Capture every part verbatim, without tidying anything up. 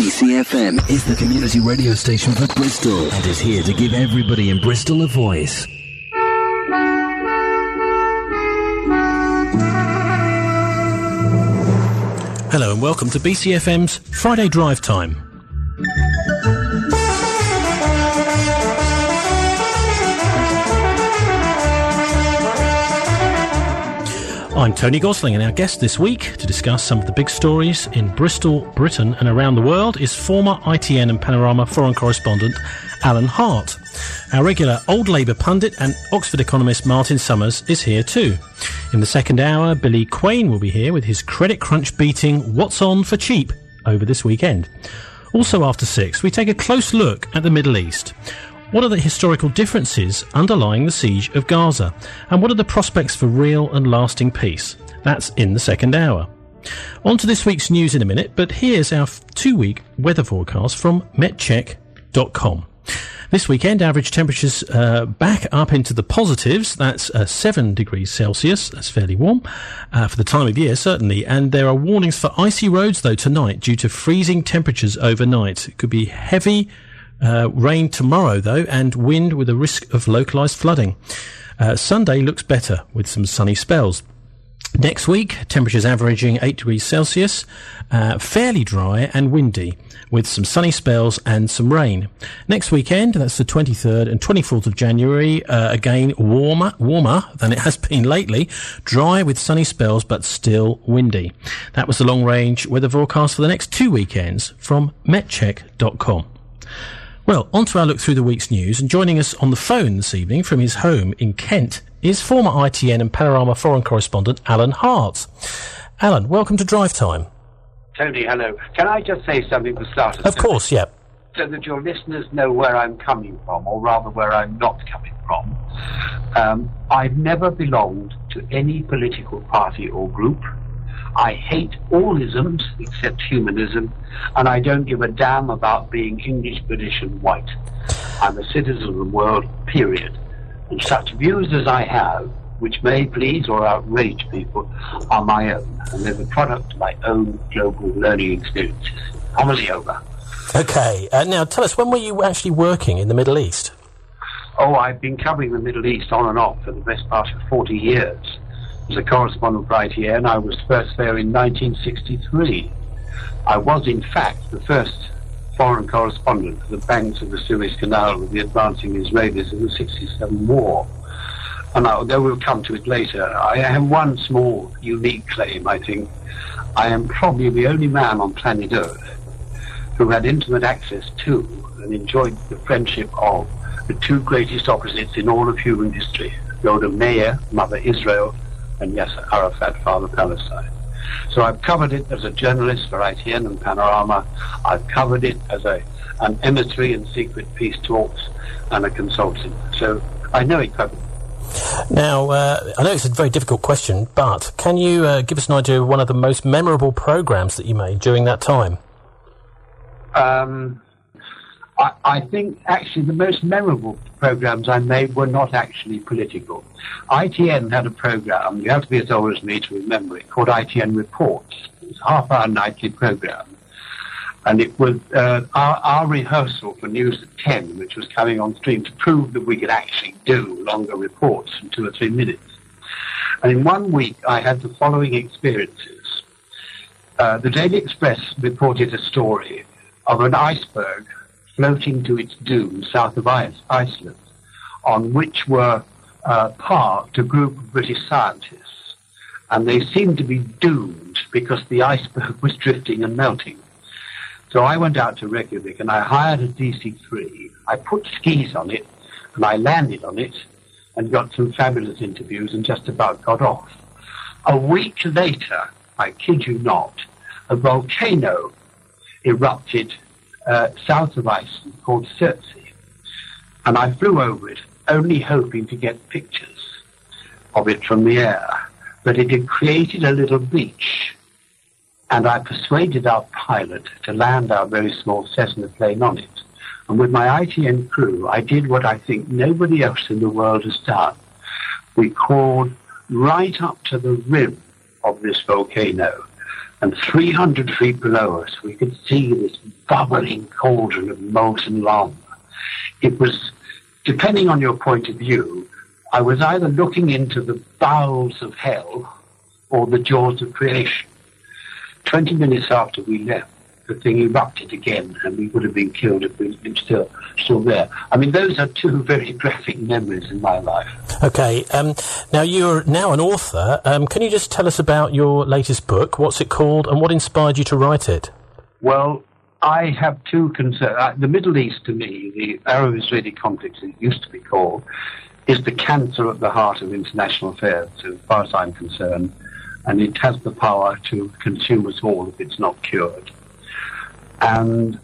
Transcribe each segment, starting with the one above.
B C F M is the community radio station for Bristol and is here to give everybody in Bristol a voice. Hello and welcome to B C F M's Friday Drive Time. I'm Tony Gosling, and our guest this week to discuss some of the big stories in Bristol, Britain and around the world is former I T N and Panorama foreign correspondent Alan Hart. Our regular Old Labour pundit and Oxford economist Martin Summers is here too. In the second hour, Billy Quain will be here with his credit crunch beating What's On for Cheap over this weekend. Also after six, we take a close look at the Middle East. What are the historical differences underlying the siege of Gaza? And what are the prospects for real and lasting peace? That's in the second hour. On to this week's news in a minute, but here's our two-week weather forecast from met check dot com. This weekend, average temperatures uh, back up into the positives. That's uh, seven degrees Celsius. That's fairly warm uh, for the time of year, certainly. And there are warnings for icy roads, though, tonight due to freezing temperatures overnight. It could be heavy Uh, rain tomorrow, though, and wind with a risk of localised flooding. Uh, Sunday looks better with some sunny spells. Next week, temperatures averaging eight degrees Celsius, uh, fairly dry and windy, with some sunny spells and some rain. Next weekend, that's the twenty-third and twenty-fourth of January, uh, again warmer, warmer than it has been lately, dry with sunny spells but still windy. That was the long-range weather forecast for the next two weekends from met check dot com. Well, on to our look through the week's news, and joining us on the phone this evening from his home in Kent is former I T N and Panorama foreign correspondent Alan Hart. Alan, welcome to Drive Time. Tony, hello. Can I just say something for starters? Of course, yeah. So that your listeners know where I'm coming from, or rather where I'm not coming from. Um, I've never belonged to any political party or group. I hate all isms except humanism, and I don't give a damn about being English, British and white. I'm a citizen of the world, period. And such views as I have, which may please or outrage people, are my own, and they're the product of my own global learning experiences. Homily over. Okay, uh, now tell us, when were you actually working in the Middle East? Oh, I've been covering the Middle East on and off for the best part of forty years. As a correspondent for I T N, I was first there in nineteen sixty-three. I was, in fact, the first foreign correspondent for the banks of the Suez Canal with the advancing Israelis in the sixty-seven war. And although we'll come to it later, I have one small, unique claim, I think. I am probably the only man on planet Earth who had intimate access to and enjoyed the friendship of the two greatest opposites in all of human history, Golda Meir, Mother Israel, and Yasser Arafat, Father Palestine. So I've covered it as a journalist for I T N and Panorama. I've covered it as a an emissary in secret peace talks and a consultant. So I know it perfectly. Now, uh, I know it's a very difficult question, but can you uh, give us an idea of one of the most memorable programmes that you made during that time? Um... I, I think actually the most memorable programs I made were not actually political. I T N had a program, you have to be as old as me to remember it, called I T N Reports. It was a half-hour nightly program. And it was uh, our, our rehearsal for News at ten, which was coming on stream to prove that we could actually do longer reports in two or three minutes. And in one week I had the following experiences. Uh, the Daily Express reported a story of an iceberg floating to its doom south of Iceland, on which were uh, parked a group of British scientists. And they seemed to be doomed because the iceberg was drifting and melting. So I went out to Reykjavik and I hired a D C three. I put skis on it and I landed on it and got some fabulous interviews and just about got off. A week later, I kid you not, a volcano erupted Uh, south of Iceland called Surtsey, and I flew over it only hoping to get pictures of it from the air, but it had created a little beach, and I persuaded our pilot to land our very small Cessna plane on it, and with my I T N crew I did what I think nobody else in the world has done. We crawled right up to the rim of this volcano And three hundred feet below us, we could see this bubbling cauldron of molten lava. It was, depending on your point of view, I was either looking into the bowels of hell or the jaws of creation. Twenty minutes after we left, the thing erupted again, and we would have been killed if we'd been still, still there. I mean, those are two very graphic memories in my life. Okay, um, now you're now an author. Um, can you just tell us about your latest book? What's it called, and what inspired you to write it? Well, I have two concerns. Uh, the Middle East, to me, the Arab-Israeli conflict, as it used to be called, is the cancer at the heart of international affairs, as far as I'm concerned, and it has the power to consume us all if it's not cured. And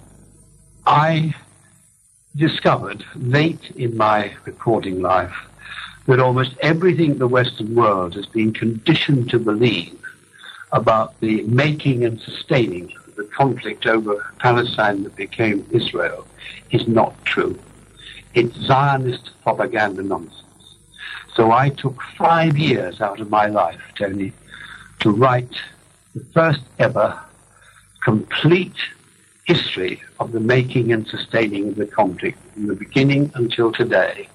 I discovered late in my reporting life that almost everything the Western world has been conditioned to believe about the making and sustaining of the conflict over Palestine that became Israel is not true. It's Zionist propaganda nonsense. So I took five years out of my life, Tony, to write the first ever complete history of the making and sustaining of the conflict from the beginning until today,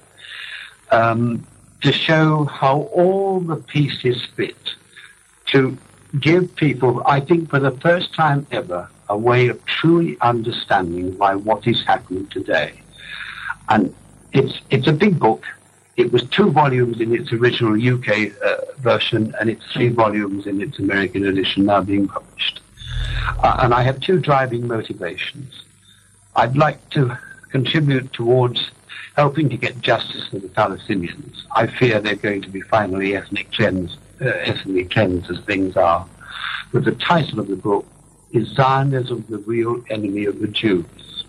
um, to show how all the pieces fit, to give people, I think for the first time ever, a way of truly understanding why what is happening today. And it's it's a big book. It was two volumes in its original U K uh, version, and it's three volumes in its American edition now being published. Uh, and I have two driving motivations. I'd like to contribute towards helping to get justice for the Palestinians. I fear they're going to be finally ethnic cleansed, uh, ethnically cleansed as things are. But the title of the book is Zionism, the Real Enemy of the Jews.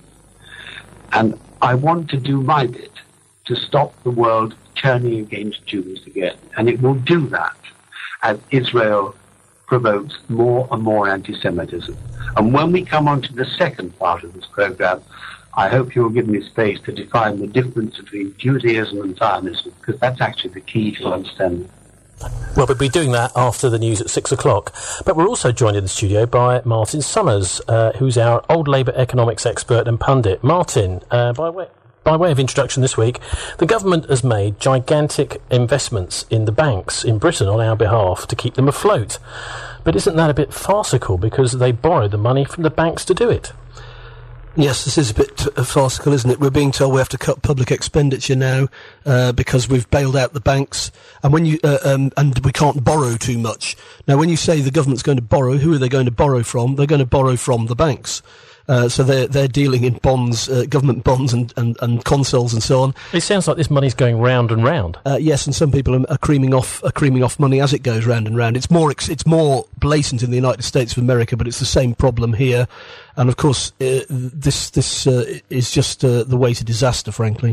And I want to do my bit to stop the world turning against Jews again. And it will do that as Israel provokes more and more anti-Semitism. And when we come on to the second part of this program, I hope you'll give me space to define the difference between Judaism and Zionism, because that's actually the key to understanding. Well, we'll be doing that after the news at six o'clock. But we're also joined in the studio by Martin Summers, uh, who's our old Labour economics expert and pundit. Martin, uh, by way... By way of introduction this week, the government has made gigantic investments in the banks in Britain on our behalf to keep them afloat. But isn't that a bit farcical because they borrowed the money from the banks to do it? Yes, this is a bit uh, farcical, isn't it? We're being told we have to cut public expenditure now uh, because we've bailed out the banks, and when you uh, um, and we can't borrow too much. Now, when you say the government's going to borrow, who are they going to borrow from? They're going to borrow from the banks. Uh, so they're, they're dealing in bonds, uh, government bonds and, and, and consols and so on. It sounds like this money's going round and round. Uh, yes, and some people are, are creaming off are creaming off money as it goes round and round. It's more ex- it's more blatant in the United States of America, but it's the same problem here. And of course, uh, this this uh, is just uh, the way to disaster, frankly.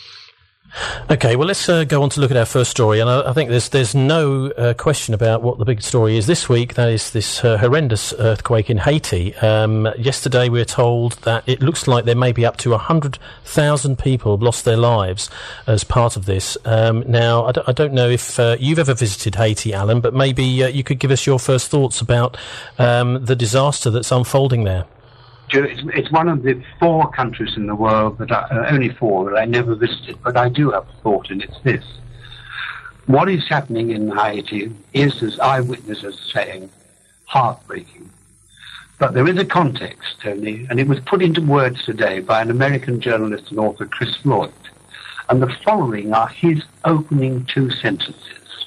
Okay, well, let's uh, go on to look at our first story, and I, I think there's there's no uh, question about what the big story is this week. That is this uh, horrendous earthquake in Haiti. Um, yesterday we were told that it looks like there may be up to one hundred thousand people have lost their lives as part of this. Um, now, I don't, I don't know if uh, you've ever visited Haiti, Alan, but maybe uh, you could give us your first thoughts about um, the disaster that's unfolding there. It's one of the four countries in the world, that I, uh, only four, that I never visited, but I do have a thought, and it's this. What is happening in Haiti is, as eyewitnesses are saying, heartbreaking. But there is a context, Tony, and it was put into words today by an American journalist and author, Chris Floyd. And the following are his opening two sentences.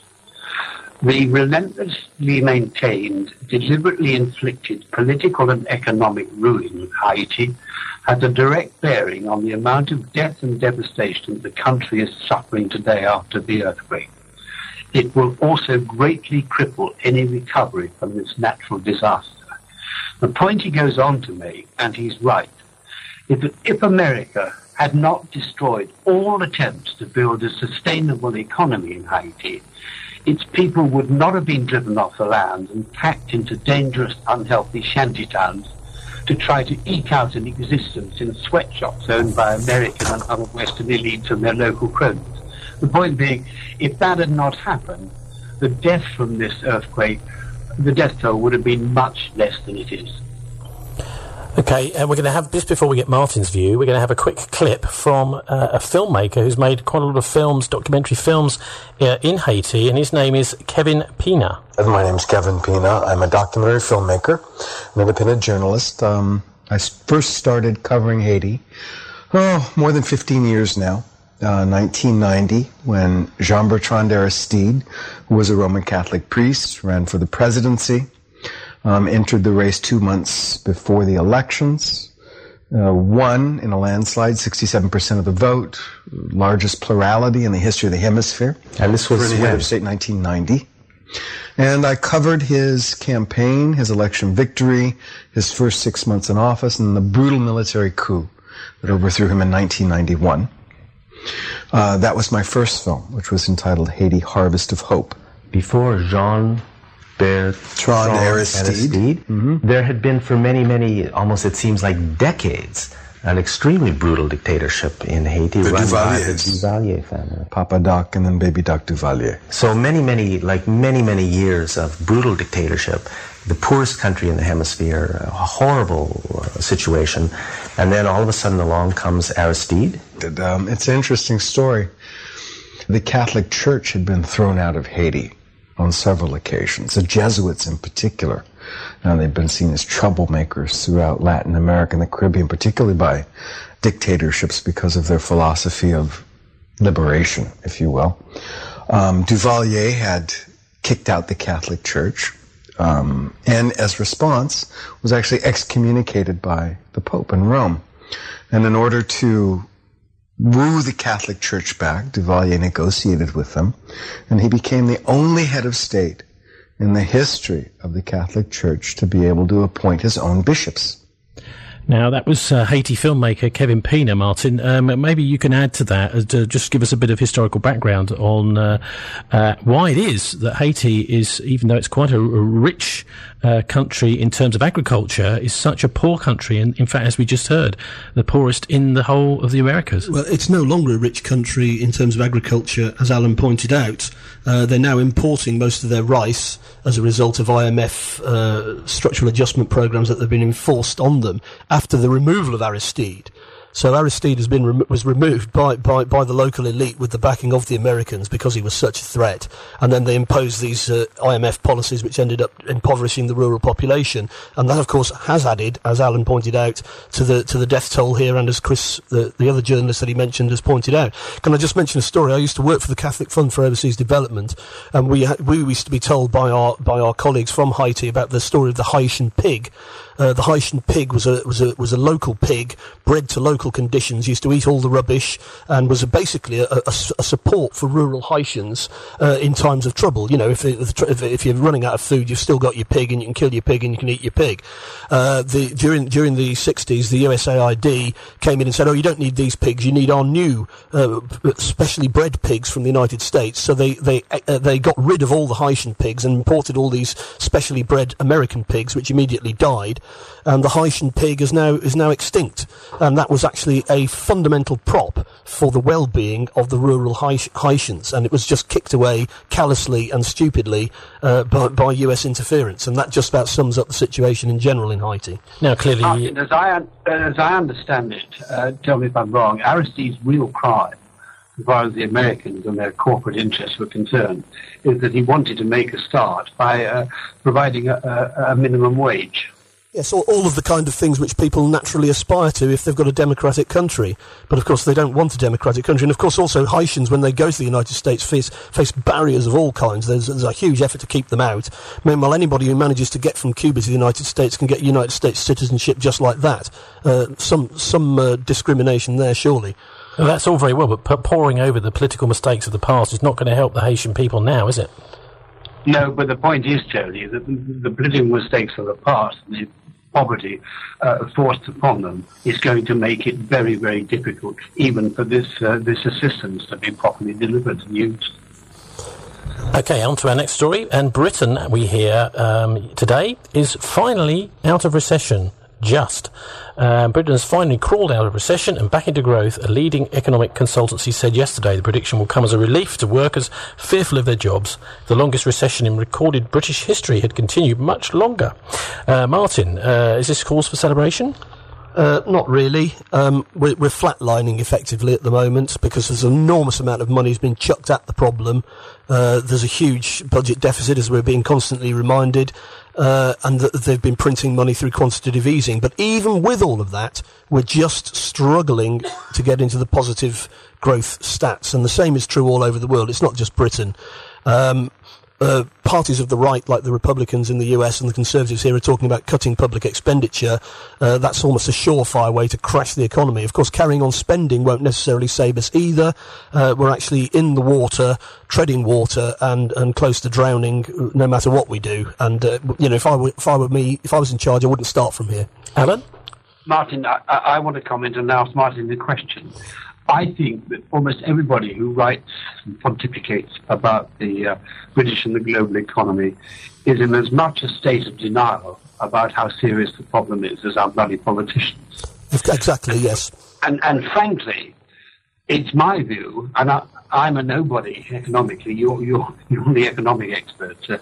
The relentlessly maintained, deliberately inflicted political and economic ruin of Haiti has a direct bearing on the amount of death and devastation the country is suffering today after the earthquake. It will also greatly cripple any recovery from this natural disaster. The point he goes on to make, and he's right, is that if America had not destroyed all attempts to build a sustainable economy in Haiti, its people would not have been driven off the land and packed into dangerous, unhealthy shantytowns to try to eke out an existence in sweatshops owned by American and other Western elites and their local cronies. The point being, if that had not happened, the death from this earthquake the death toll would have been much less than it is. Okay, and we're going to have, just before we get Martin's view, we're going to have a quick clip from uh, a filmmaker who's made quite a lot of films, documentary films uh, in Haiti, and his name is Kevin Pina. My name's Kevin Pina. I'm a documentary filmmaker, an independent journalist. Um, I first started covering Haiti, oh, more than fifteen years now, uh, nineteen ninety, when Jean-Bertrand Aristide, who was a Roman Catholic priest, ran for the presidency. Um, entered the race two months before the elections, uh, won in a landslide, sixty-seven percent of the vote, largest plurality in the history of the hemisphere. And this was head of state nineteen ninety. And I covered his campaign, his election victory, his first six months in office, and the brutal military coup that overthrew him in nineteen ninety-one. Uh, that was my first film, which was entitled Haiti, Harvest of Hope. Before Jean Bertrand Aristide, Aristide mm-hmm. there had been for many, many, almost it seems like decades, an extremely brutal dictatorship in Haiti the run by the Duvaliers. Duvalier family. Papa Doc and then Baby Doc Duvalier. So many, many, like many, many years of brutal dictatorship, the poorest country in the hemisphere, a horrible uh, situation, and then all of a sudden along comes Aristide. It, um, it's an interesting story. The Catholic Church had been thrown out of Haiti on several occasions, the Jesuits in particular. Now they've been seen as troublemakers throughout Latin America and the Caribbean, particularly by dictatorships because of their philosophy of liberation, if you will. Um, Duvalier had kicked out the Catholic Church, um, and as response was actually excommunicated by the Pope in Rome. And in order to woo the Catholic Church back, Duvalier negotiated with them, and he became the only head of state in the history of the Catholic Church to be able to appoint his own bishops. Now, that was uh, Haiti filmmaker Kevin Pina, Martin. Um, maybe you can add to that, uh, to just give us a bit of historical background on uh, uh, why it is that Haiti is, even though it's quite a, a rich uh, country in terms of agriculture, is such a poor country, and in fact, as we just heard, the poorest in the whole of the Americas. Well, it's no longer a rich country in terms of agriculture, as Alan pointed out. Uh, they're now importing most of their rice as a result of I M F uh, structural adjustment programs that have been enforced on them after the removal of Aristide. So Aristide has been rem- was removed by, by, by the local elite with the backing of the Americans because he was such a threat. And then they imposed these uh, I M F policies which ended up impoverishing the rural population. And that, of course, has added, as Alan pointed out, to the to the death toll here, and as Chris, the, the other journalist that he mentioned, has pointed out. Can I just mention a story? I used to work for the Catholic Fund for Overseas Development, and we ha- we used to be told by our by our colleagues from Haiti about the story of the Haitian pig. Uh, the Haitian pig was a was a was a local pig bred to local conditions, used to eat all the rubbish, and was a, basically a, a, a support for rural Haitians uh, in times of trouble. You know, if, if if you're running out of food, you've still got your pig, and you can kill your pig, and you can eat your pig. Uh, the during during the sixties, the U S A I D came in and said, "Oh, you don't need these pigs. You need our new uh, specially bred pigs from the United States." So they they uh, they got rid of all the Haitian pigs and imported all these specially bred American pigs, which immediately died. And the Haitian pig is now is now extinct, and that was actually a fundamental prop for the well-being of the rural Haitians, and it was just kicked away callously and stupidly uh, by, by U S interference, and that just about sums up the situation in general in Haiti. Now, clearly, Martin, as I un- as I understand it, uh, tell me if I'm wrong, Aristide's real crime, as far as the Americans and their corporate interests were concerned, is that he wanted to make a start by uh, providing a, a, a minimum wage. Yes, all, all of the kind of things which people naturally aspire to if they've got a democratic country. But of course they don't want a democratic country. And of course also Haitians, when they go to the United States, face, face barriers of all kinds. There's, there's a huge effort to keep them out. Meanwhile, anybody who manages to get from Cuba to the United States can get United States citizenship just like that. Uh, some some uh, discrimination there, surely. Well, that's all very well, but p- poring over the political mistakes of the past is not going to help the Haitian people now, is it? No, but the point is, Tony, that the, the political mistakes of the past, the poverty uh, forced upon them, is going to make it very, very difficult, even for this uh, this assistance to be properly delivered and used. Okay, on to our next story. And Britain, we hear um, today, is finally out of recession. just. Uh, Britain has finally crawled out of recession and back into growth. A leading economic consultancy said yesterday the prediction will come as a relief to workers fearful of their jobs. The longest recession in recorded British history had continued much longer. Uh, Martin, uh, is this cause for celebration? Uh, not really. Um, we're, we're flatlining effectively at the moment because there's an enormous amount of money has been chucked at the problem. Uh, there's a huge budget deficit, as we're being constantly reminded, uh, and that they've been printing money through quantitative easing. But even with all of that, we're just struggling to get into the positive growth stats, and the same is true all over the world. It's not just Britain. Um, Uh, parties of the right, like the Republicans in the U S and the Conservatives here, are talking about cutting public expenditure. Uh, that's almost a surefire way to crash the economy. Of course, carrying on spending won't necessarily save us either. Uh, we're actually in the water, treading water, and, and close to drowning, no matter what we do. And uh, you know, if I were, if I were me, if I was in charge, I wouldn't start from here. Alan? Martin, I, I want to comment and ask Martin the question. I think that almost everybody who writes and pontificates about the uh, British and the global economy is in as much a state of denial about how serious the problem is as our bloody politicians. Exactly, yes. And, and frankly, it's my view, and I, I'm a nobody economically, you're, you're, you're the economic expert, uh,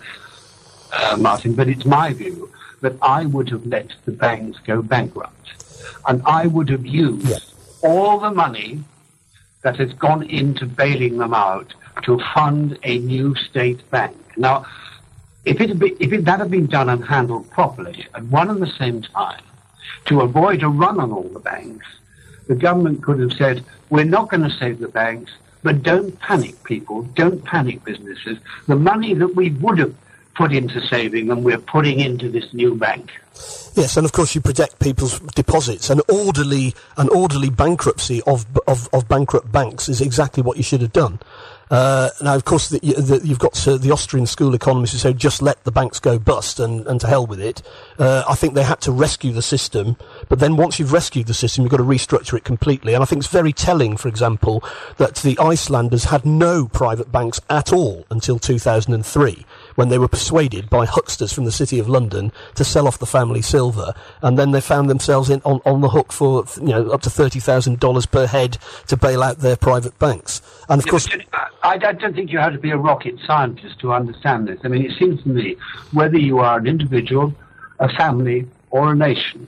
uh, Martin, but it's my view that I would have let the banks go bankrupt. And I would have used yeah. all the money that has gone into bailing them out to fund a new state bank. Now, if it had been, if it, that had been done and handled properly at one and the same time, to avoid a run on all the banks, the government could have said, we're not going to save the banks, but don't panic, people, don't panic, businesses. The money that we would have put into saving them, we're putting into this new bank. Yes, and of course you protect people's deposits. An orderly, an orderly bankruptcy of of, of bankrupt banks is exactly what you should have done. Uh, now, of course, the, the, you've got uh, the Austrian school economists who say just let the banks go bust and, and to hell with it. Uh, I think they had to rescue the system, but then once you've rescued the system, you've got to restructure it completely. And I think it's very telling, for example, that the Icelanders had no private banks at all until two thousand three, when they were persuaded by hucksters from the City of London to sell off the family silver, and then they found themselves in, on, on the hook for, you know, up to thirty thousand dollars per head to bail out their private banks. And of yeah, course, I, I don't think you have to be a rocket scientist to understand this. I mean, it seems to me, whether you are an individual, a family, or a nation,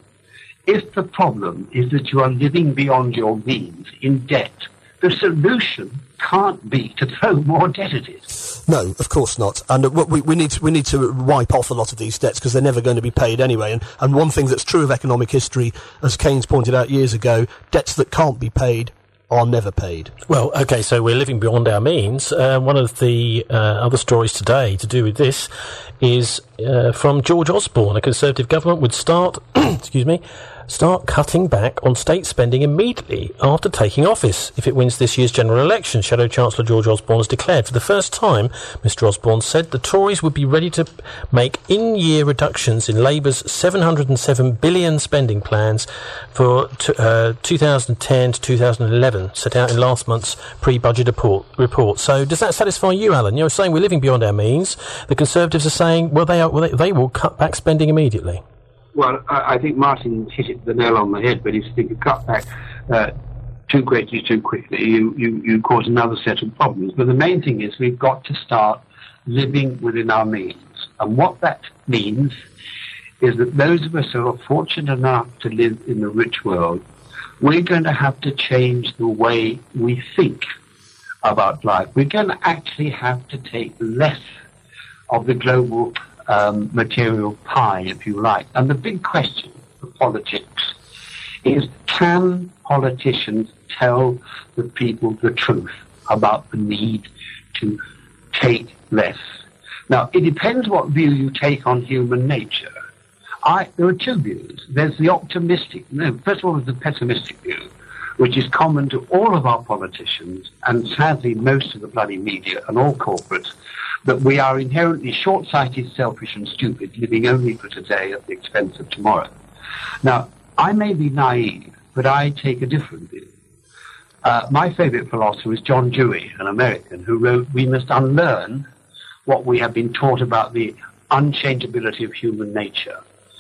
if the problem is that you are living beyond your means in debt, the solution can't be to throw more debt at it. No, of course not. And uh, we, we need to, we need to wipe off a lot of these debts because they're never going to be paid anyway. And, and one thing that's true of economic history, as Keynes pointed out years ago, debts that can't be paid are never paid. Well, okay, so we're living beyond our means. Uh, one of the uh, other stories today to do with this is uh, from George Osborne. A Conservative government would start, excuse me, start cutting back on state spending immediately after taking office if it wins this year's general election. Shadow Chancellor George Osborne has declared for the first time, Mr Osborne said, the Tories would be ready to make in-year reductions in Labour's seven hundred seven billion spending plans for t- uh, two thousand ten to two thousand eleven, set out in last month's pre-budget report. report. So does that satisfy you, Alan? You're saying we're living beyond our means. The Conservatives are saying, well, they, are, well, they, they will cut back spending immediately. Well, I, I think Martin hit it the nail on the head, but if you think you cut back uh, too greatly, too quickly, you, you, you cause another set of problems. But the main thing is we've got to start living within our means. And what that means is that those of us who are fortunate enough to live in the rich world, we're going to have to change the way we think about life. We're going to actually have to take less of the global Um, material pie, if you like. And the big question for politics is, can politicians tell the people the truth about the need to take less? Now, it depends what view you take on human nature. I, there are two views. There's the optimistic, no, first of all, there's the pessimistic view, which is common to all of our politicians and sadly most of the bloody media and all corporates, that we are inherently short-sighted, selfish and stupid, living only for today at the expense of tomorrow. Now, I may be naive, but I take a different view. Uh, my favourite philosopher is John Dewey, an American, who wrote, we must unlearn what we have been taught about the unchangeability of human nature.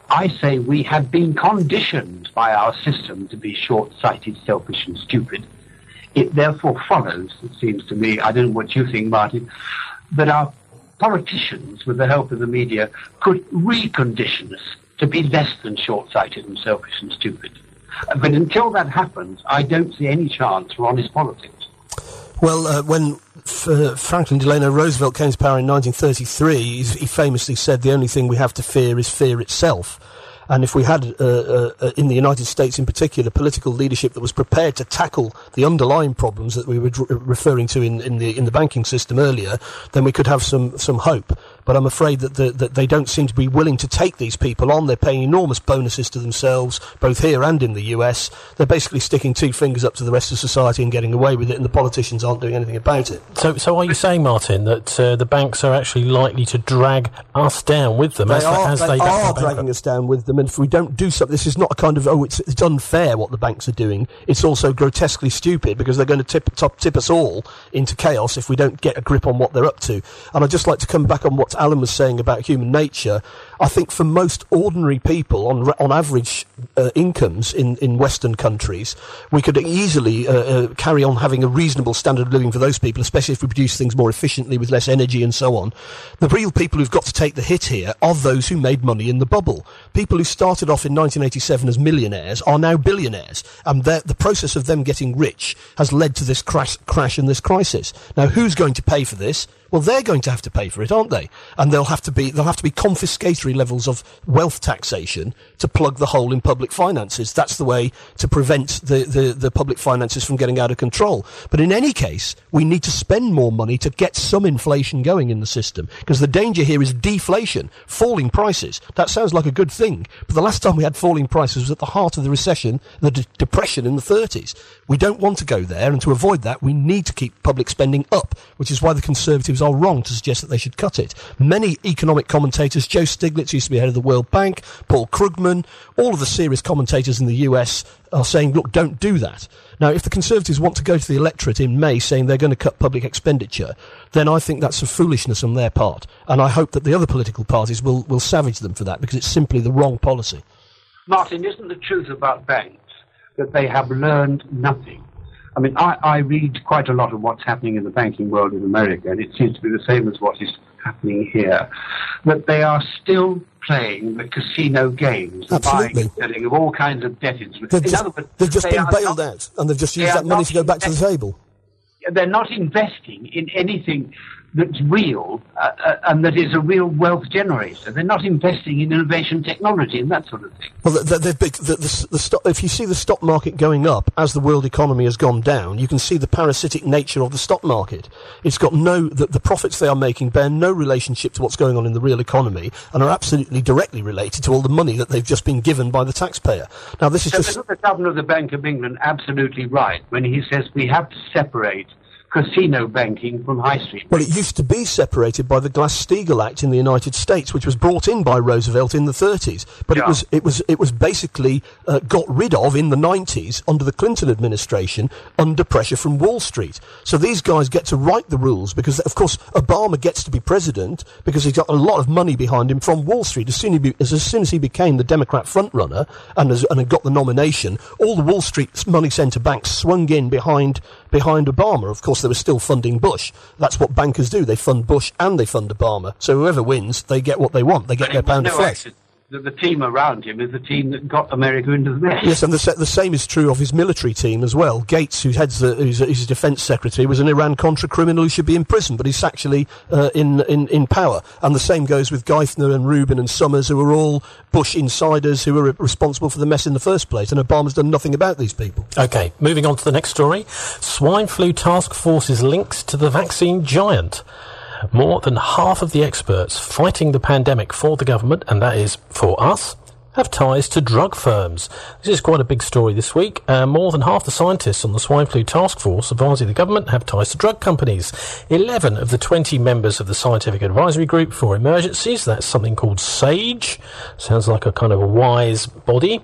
I say we have been conditioned by our system to be short-sighted, selfish and stupid. It therefore follows, it seems to me, I don't know what you think, Martin, that our politicians, with the help of the media, could recondition us to be less than short-sighted and selfish and stupid. But until that happens, I don't see any chance for honest politics. Well, uh, when F- uh, Franklin Delano Roosevelt came to power in nineteen thirty-three, he famously said the only thing we have to fear is fear itself. And if we had, uh, uh, in the United States in particular, political leadership that was prepared to tackle the underlying problems that we were d- referring to in, in the in the banking system earlier, then we could have some some hope. But I'm afraid that, the, that they don't seem to be willing to take these people on. They're paying enormous bonuses to themselves, both here and in the U S. They're basically sticking two fingers up to the rest of society and getting away with it, and the politicians aren't doing anything about it. So, so are you saying, Martin, that uh, the banks are actually likely to drag us down with them? They as, are, as they they are dragging us down with them, and if we don't do something, this is not a kind of, oh, it's, it's unfair what the banks are doing. It's also grotesquely stupid, because they're going to tip, top, tip us all into chaos if we don't get a grip on what they're up to. And I'd just like to come back on what Alan was saying about human nature. I think for most ordinary people on on average uh, incomes in, in Western countries, we could easily uh, uh, carry on having a reasonable standard of living for those people, especially if we produce things more efficiently with less energy and so on. The real people who've got to take the hit here are those who made money in the bubble. People who started off in nineteen eighty-seven as millionaires are now billionaires, and the process of them getting rich has led to this crash, crash and this crisis. Now, who's going to pay for this? Well, they're going to have to pay for it, aren't they? And they'll have to be, there'll have to be confiscatory levels of wealth taxation to plug the hole in public finances. That's the way to prevent the, the, the public finances from getting out of control. But in any case, we need to spend more money to get some inflation going in the system, because the danger here is deflation, falling prices. That sounds like a good thing, but the last time we had falling prices was at the heart of the recession, the de- depression in the thirties. We don't want to go there, and to avoid that, we need to keep public spending up, which is why the Conservatives are wrong to suggest that they should cut it. Many economic commentators, Joe Stiglitz used to be head of the World Bank, Paul Krugman, all of the serious commentators in the U S are saying, look, don't do that. Now, if the Conservatives want to go to the electorate in May saying they're going to cut public expenditure, then I think that's a foolishness on their part. And I hope that the other political parties will, will savage them for that, because it's simply the wrong policy. Martin, isn't the truth about banks that they have learned nothing? I mean, I, I read quite a lot of what's happening in the banking world in America, and it seems to be the same as what is happening here, that they are still playing the casino games, the buying and selling of all kinds of debt instruments. They've in just, other words, they've just they been bailed not, out, and they've just used that money to go back to the table. They're not investing in anything that's real uh, uh, and that is a real wealth generator. They're not investing in innovation technology and that sort of thing. Well, the, the, the, the, the, the stock, if you see the stock market going up as the world economy has gone down, you can see the parasitic nature of the stock market. It's got no, the, the profits they are making bear no relationship to what's going on in the real economy, and are absolutely directly related to all the money that they've just been given by the taxpayer. Now, this is so just... Isn't the Governor of the Bank of England absolutely right when he says we have to separate casino banking from high street banking? Well, it used to be separated by the Glass-Steagall Act in the United States, which was brought in by Roosevelt in the thirties. But yeah. it was it was it was basically uh, got rid of in the nineties under the Clinton administration under pressure from Wall Street. So these guys get to write the rules because, of course, Obama gets to be president because he's got a lot of money behind him from Wall Street. As soon as he, be, as, as soon as he became the Democrat frontrunner and as, and had got the nomination, all the Wall Street money centre banks swung in behind behind Obama. Of course, they were still funding Bush. That's what bankers do. They fund Bush and they fund Obama. So whoever wins, they get what they want. They get their pound of flesh. The, the team around him is the team that got America into the mess. Yes, and the, the same is true of his military team as well. Gates, who heads the, who's, who's his defence secretary, was an Iran-Contra criminal who should be in prison, but he's actually uh, in, in in power. And the same goes with Geithner and Rubin and Summers, who are all Bush insiders who are responsible for the mess in the first place. And Obama's done nothing about these people. OK, moving on to the next story. Swine flu task force's links to the vaccine giant. More than half of the experts fighting the pandemic for the government, and that is for us, have ties to drug firms. This is quite a big story this week. Uh, more than half the scientists on the swine flu task force advising the government have ties to drug companies. Eleven of the twenty members of the Scientific Advisory Group for Emergencies, that's something called SAGE, sounds like a kind of a wise body,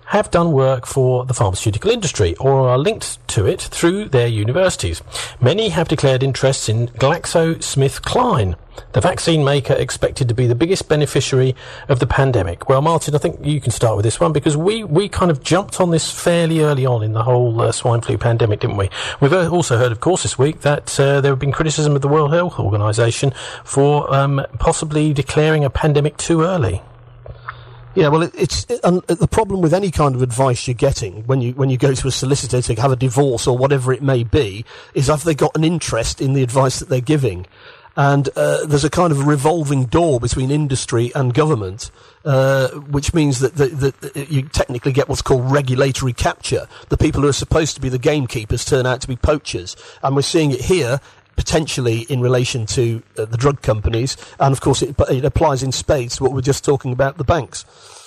have done work for the pharmaceutical industry or are linked to it through their universities. Many have declared interests in GlaxoSmithKline, the vaccine maker expected to be the biggest beneficiary of the pandemic. Well, Martin, I think you can start with this one because we, we kind of jumped on this fairly early on in the whole uh, swine flu pandemic, didn't we? We've also heard, of course, this week that uh, there have been criticism of the World Health Organization for um, possibly declaring a pandemic too early. Yeah, well, it, it's it, um, the problem with any kind of advice you're getting when you when you go to a solicitor to have a divorce or whatever it may be is have they got an interest in the advice that they're giving. And uh, there's a kind of revolving door between industry and government, uh, which means that, that, that you technically get what's called regulatory capture. The people who are supposed to be the gamekeepers turn out to be poachers. And we're seeing it here, potentially in relation to uh, the drug companies. And, of course, it, it applies in spades to what we were just talking about, the banks.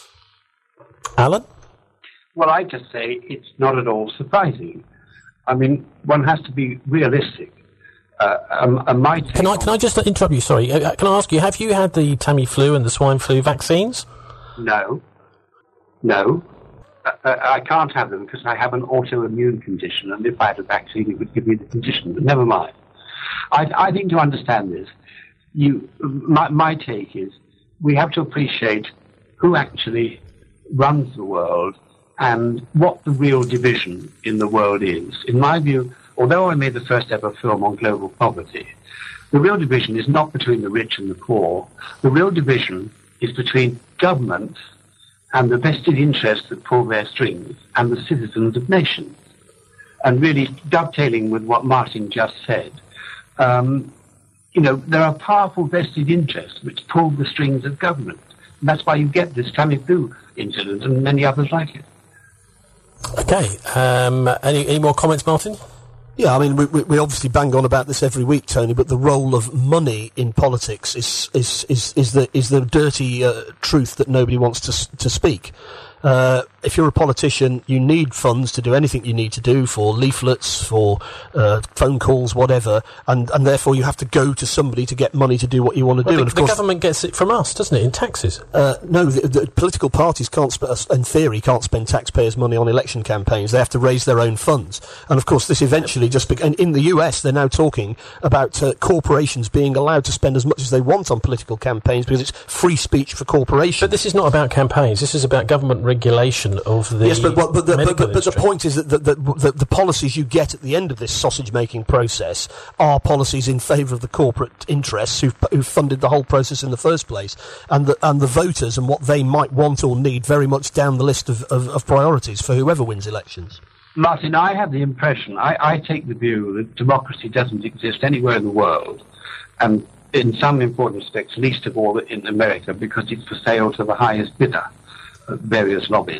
Alan? Well, I just say it's not at all surprising. I mean, one has to be realistic. Uh, um, uh, my can I can I just interrupt you? Sorry, uh, can I ask you? Have you had the Tamiflu and the swine flu vaccines? No, no, uh, uh, I can't have them because I have an autoimmune condition, and if I had a vaccine, it would give me the condition. But never mind. I, I think to understand this, you, my, my take is we have to appreciate who actually runs the world and what the real division in the world is. In my view, although I made the first ever film on global poverty, the real division is not between the rich and the poor. The real division is between governments and the vested interests that pull their strings and the citizens of nations. And really dovetailing with what Martin just said, um, you know, there are powerful vested interests which pull the strings of government. And that's why you get this Tamiflu incident and many others like it. Okay. Um, any, any more comments, Martin? Yeah, I mean, we, we obviously bang on about this every week, Tony. But the role of money in politics is is is, is the is the dirty uh, truth that nobody wants to to speak. Uh, if you're a politician, you need funds to do anything you need to do for leaflets, for uh, phone calls, whatever, and, and therefore you have to go to somebody to get money to do what you want to well, do. The, and of the course, government gets it from us, doesn't it, in taxes? Uh, no, the, the political parties can't, sp- in theory, can't spend taxpayers' money on election campaigns. They have to raise their own funds. And of course, this eventually just... Be- and in the U S, they're now talking about uh, corporations being allowed to spend as much as they want on political campaigns because it's free speech for corporations. But this is not about campaigns. This is about government regulation of the yes, but, but, but, the, but, but, but the industry. point is that the, the, the, the policies you get at the end of this sausage-making process are policies in favour of the corporate interests who've, who've funded the whole process in the first place, and the, and the voters and what they might want or need very much down the list of, of, of priorities for whoever wins elections. Martin, I have the impression, I, I take the view that democracy doesn't exist anywhere in the world, and in some important respects, least of all in America, because it's for sale to the highest bidder of various lobbies.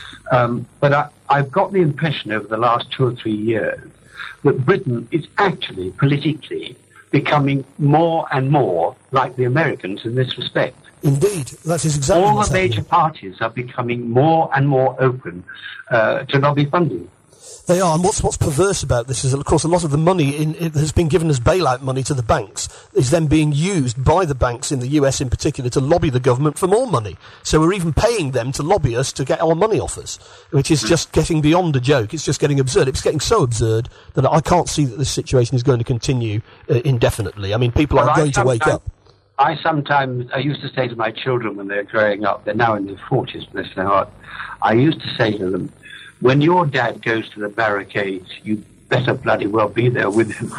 Um, but I, I've got the impression over the last two or three years that Britain is actually politically becoming more and more like the Americans in this respect. Indeed, that is exactly all what's the major happening. parties are becoming more and more open uh, to lobby funding. They are, and what's what's perverse about this is, of course, a lot of the money in, it has been given as bailout money to the banks is then being used by the banks in the U S in particular to lobby the government for more money. So we're even paying them to lobby us to get our money off us, which is just getting beyond a joke. It's just getting absurd. It's getting so absurd that I can't see that this situation is going to continue uh, indefinitely. I mean, people Well, are I going to wake up. I sometimes, I used to say to my children when they were growing up, they're now in their forties, bless their heart, I used to say to them, when your dad goes to the barricades, you better bloody well be there with him.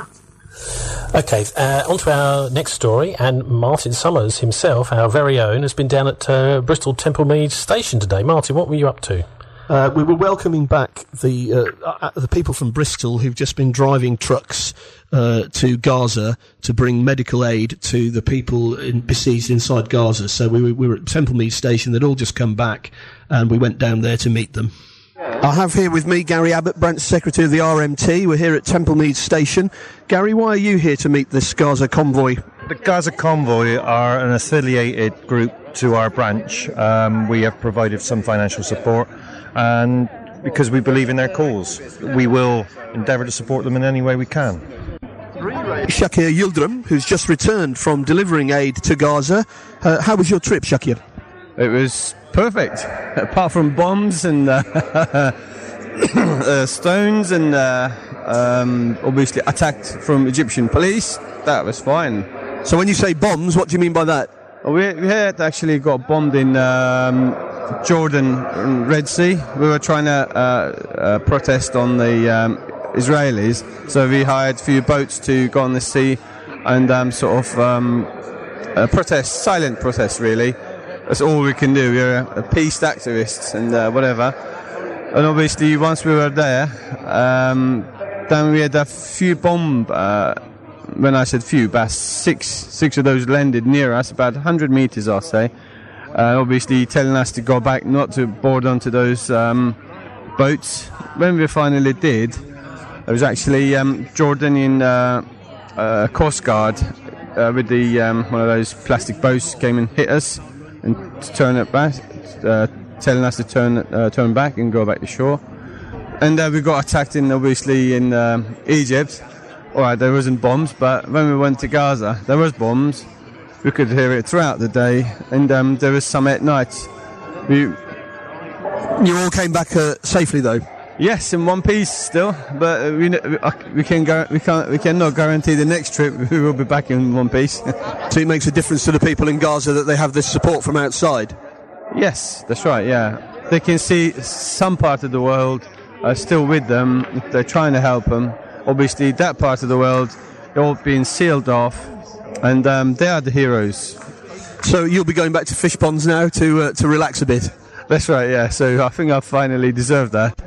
Okay, uh, on to our next story, and Martin Summers himself, our very own, has been down at uh, Bristol Templemead Station today. Martin, what were you up to? Uh, we were welcoming back the uh, uh, the people from Bristol who've just been driving trucks uh, to Gaza to bring medical aid to the people in, besieged inside Gaza. So we were, we were at Templemead Station. They'd all just come back, and we went down there to meet them. I have here with me Gary Abbott, branch secretary of the R M T. We're here at Templemead Station. Gary, why are you here to meet this Gaza convoy? The Gaza Convoy are an affiliated group to our branch. Um, we have provided some financial support, and because we believe in their cause, we will endeavour to support them in any way we can. Shakir Yildirim, who's just returned from delivering aid to Gaza. Uh, how was your trip, Shakir? it was perfect, apart from bombs and uh, uh, stones and uh, um, obviously attacked from Egyptian police. That was fine. So when you say bombs, what do you mean by that? We, we had actually got bombed in um, Jordan, in Red Sea. We were trying to uh, uh, protest on the um, Israelis, so we hired a few boats to go on the sea and um, sort of um, uh, protest, silent protest really. That's all we can do. We're a, a peace activists and uh, whatever. And obviously once we were there, um, then we had a few bomb, uh, when I said few, about six, six of those landed near us, about one hundred metres I'll say. Uh, obviously telling us to go back, not to board onto those um, boats. When we finally did, there was actually um, Jordanian uh, uh, Coast Guard uh, with the um, one of those plastic boats came and hit us and to turn it back, uh, telling us to turn uh, turn back and go back to shore. And uh, we got attacked in obviously in um, Egypt. All right, there wasn't bombs, but when we went to Gaza, there was bombs. We could hear it throughout the day, and um, there was some at night. We, you all came back uh, safely, though. Yes, in one piece still, but uh, we we can go, we can't we cannot guarantee the next trip we will be back in one piece. So it makes a difference to the people in Gaza that they have this support from outside. Yes, that's right. Yeah, they can see some part of the world are still with them. They're trying to help them. Obviously, that part of the world, they're all being sealed off, and um, they are the heroes. So you'll be going back to fish ponds now to uh, to relax a bit. That's right. Yeah. So I think I finally deserved that.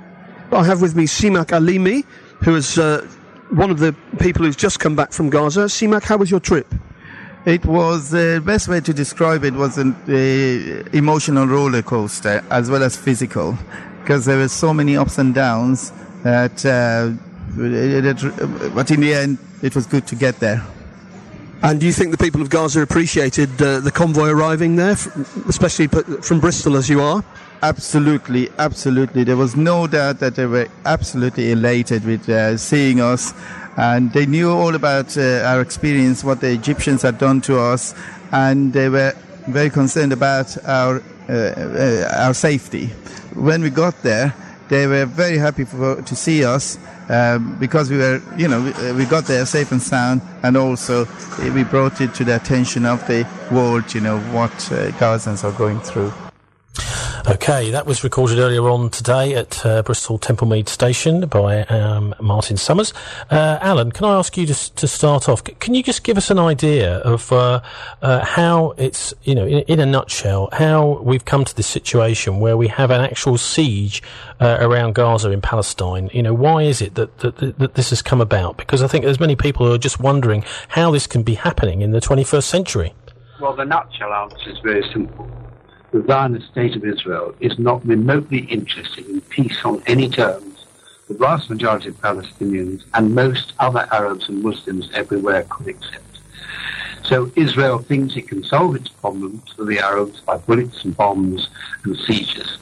I have with me Simak Alimi, who is uh, one of the people who's just come back from Gaza. Simak, how was your trip? It was, the uh, best way to describe it was an uh, emotional roller coaster as well as physical, because there were so many ups and downs that, uh, it, it, but in the end it was good to get there. And do you think the people of Gaza appreciated uh, the convoy arriving there, especially from Bristol as you are? Absolutely, absolutely. There was no doubt that they were absolutely elated with uh, seeing us, and they knew all about uh, our experience, what the Egyptians had done to us, and they were very concerned about our uh, uh, our safety. When we got there, they were very happy for, to see us, um, because we were, you know, we, we got there safe and sound, and also we brought it to the attention of the world, you know, what uh, Gazans are going through. Okay, that was recorded earlier on today at uh, Bristol Templemead Station by um, Martin Summers. Uh, Alan, can I ask you to, to start off? C- can you just give us an idea of uh, uh, how it's, you know, in, in a nutshell, how we've come to this situation where we have an actual siege uh, around Gaza in Palestine? You know, why is it that, that, that this has come about? Because I think there's many people who are just wondering how this can be happening in the twenty-first century. Well, the nutshell answer is very simple. The Zionist state of Israel is not remotely interested in peace on any terms. The vast majority of Palestinians and most other Arabs and Muslims everywhere could accept. So Israel thinks it can solve its problems for the Arabs by bullets and bombs and sieges.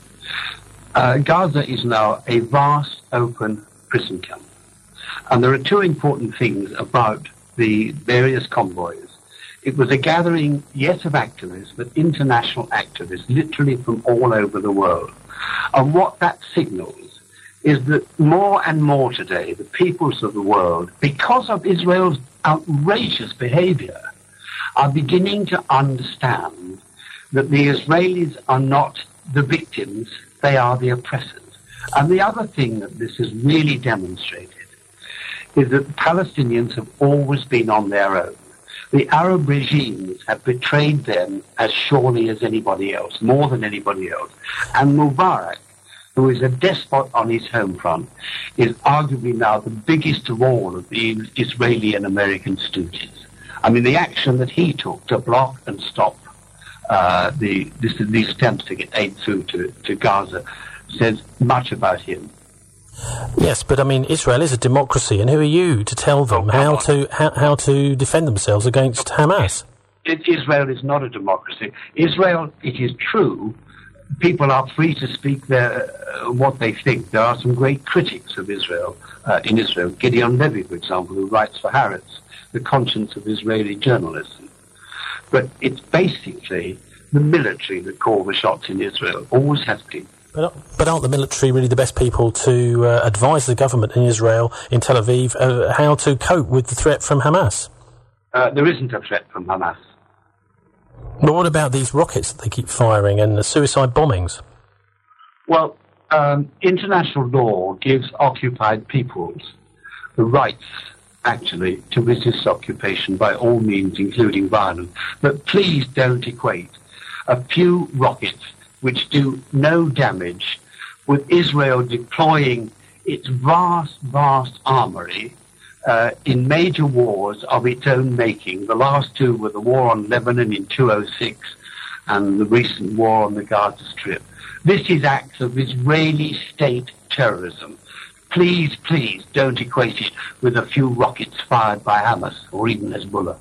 Uh, Gaza is now a vast open prison camp. And there are two important things about the various convoys. It was a gathering, yes, of activists, but international activists, literally from all over the world. And what that signals is that more and more today, the peoples of the world, because of Israel's outrageous behavior, are beginning to understand that the Israelis are not the victims, they are the oppressors. And the other thing that this has really demonstrated is that the Palestinians have always been on their own. The Arab regimes have betrayed them as surely as anybody else, more than anybody else. And Mubarak, who is a despot on his home front, is arguably now the biggest of all of the Israeli and American stooges. I mean, the action that he took to block and stop uh, the, this, these attempts to get aid through to, to Gaza says much about him. Yes, but I mean, Israel is a democracy, and who are you to tell them oh, how to how, how to defend themselves against Hamas? It, Israel is not a democracy. Israel, it is true, people are free to speak their uh, what they think. There are some great critics of Israel uh, in Israel. Gideon Levy, for example, who writes for Haaretz, the conscience of Israeli journalism. But it's basically the military that call the shots in Israel. Always has been. But, but aren't the military really the best people to uh, advise the government in Israel, in Tel Aviv, uh, how to cope with the threat from Hamas? Uh, there isn't a threat from Hamas. But what about these rockets that they keep firing and the suicide bombings? Well, um, international law gives occupied peoples the rights, actually, to resist occupation by all means, including violence. But please don't equate a few rockets which do no damage with Israel deploying its vast, vast armory uh, in major wars of its own making. The last two were the war on Lebanon in two thousand six and the recent war on the Gaza Strip. This is acts of Israeli state terrorism. Please, please don't equate it with a few rockets fired by Hamas or even Hezbollah.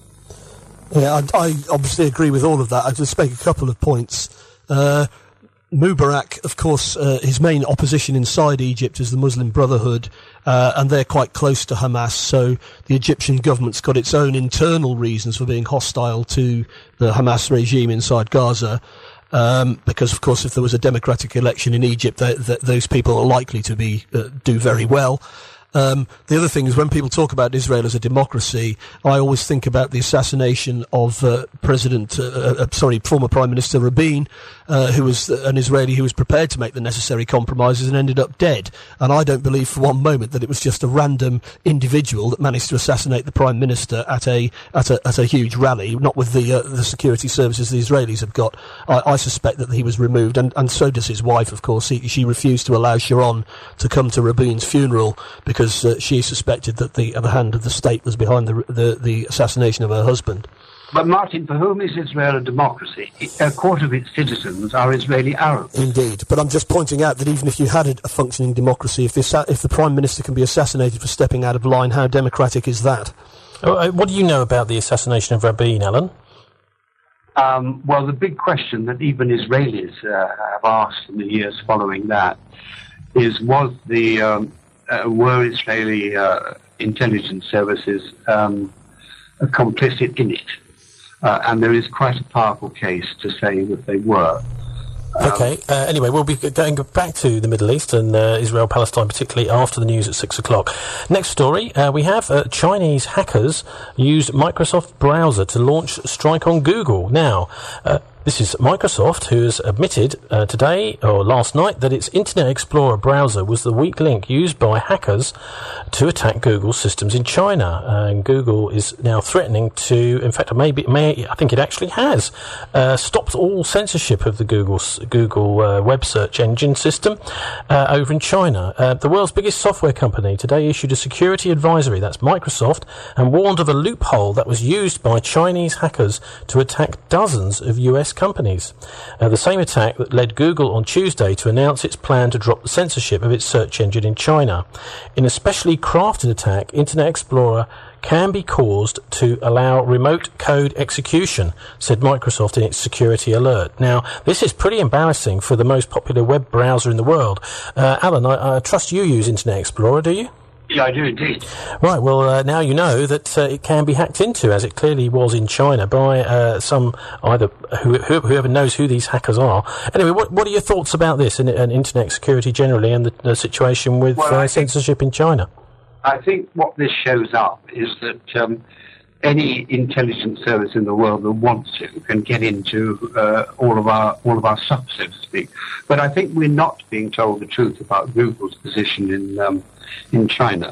Yeah, I, I obviously agree with all of that. I'll just make a couple of points. Uh, Mubarak, of course, uh, his main opposition inside Egypt is the Muslim Brotherhood, uh, and they're quite close to Hamas, so the Egyptian government's got its own internal reasons for being hostile to the Hamas regime inside Gaza. Um, because, of course, if there was a democratic election in Egypt, th- th- those people are likely to be uh, do very well. Um, the other thing is when people talk about Israel as a democracy, I always think about the assassination of uh, President, uh, uh, sorry, former Prime Minister Rabin, uh, who was an Israeli who was prepared to make the necessary compromises and ended up dead. And I don't believe for one moment that it was just a random individual that managed to assassinate the Prime Minister at a at a at a huge rally, not with the uh, the security services the Israelis have got. I, I suspect that he was removed, and, and so does his wife, of course. He, she refused to allow Sharon to come to Rabin's funeral because Because uh, she suspected that the other hand of the state was behind the, the the assassination of her husband. But Martin, for whom is Israel a democracy? A quarter of its citizens are Israeli Arabs. Indeed, but I'm just pointing out that even if you had a, a functioning democracy, if the if the Prime Minister can be assassinated for stepping out of line, how democratic is that? Uh, what do you know about the assassination of Rabin, Alan? Um, well, the big question that even Israelis uh, have asked in the years following that is, was the um, Uh, were Israeli uh, intelligence services um, complicit in it? Uh, and there is quite a powerful case to say that they were. Um, okay, uh, anyway, we'll be going back to the Middle East and uh, Israel-Palestine, particularly after the news at six o'clock. Next story, uh, we have uh, Chinese hackers used Microsoft browser to launch strike on Google. Now, uh, this is Microsoft, who has admitted uh, today, or last night, that its Internet Explorer browser was the weak link used by hackers to attack Google's systems in China. Uh, and Google is now threatening to, in fact, maybe, may, I think it actually has, uh, stopped all censorship of the Google, Google uh, web search engine system uh, over in China. Uh, the world's biggest software company today issued a security advisory, that's Microsoft, and warned of a loophole that was used by Chinese hackers to attack dozens of U S companies. Uh, the same attack that led Google on Tuesday to announce its plan to drop the censorship of its search engine in China. In a specially crafted attack, Internet Explorer can be caused to allow remote code execution, said Microsoft in its security alert. Now, this is pretty embarrassing for the most popular web browser in the world. Uh, Alan, I, I trust you use Internet Explorer, do you? Yeah, I do indeed. Right, well, uh, now you know that uh, it can be hacked into, as it clearly was in China, by uh, some, either, who, who, whoever knows who these hackers are. Anyway, what, what are your thoughts about this and, and Internet security generally and the, the situation with well, uh, censorship in China? I think what this shows up is that um, any intelligence service in the world that wants to can get into uh, all of our all of our stuff, so to speak. But I think we're not being told the truth about Google's position in um, in China.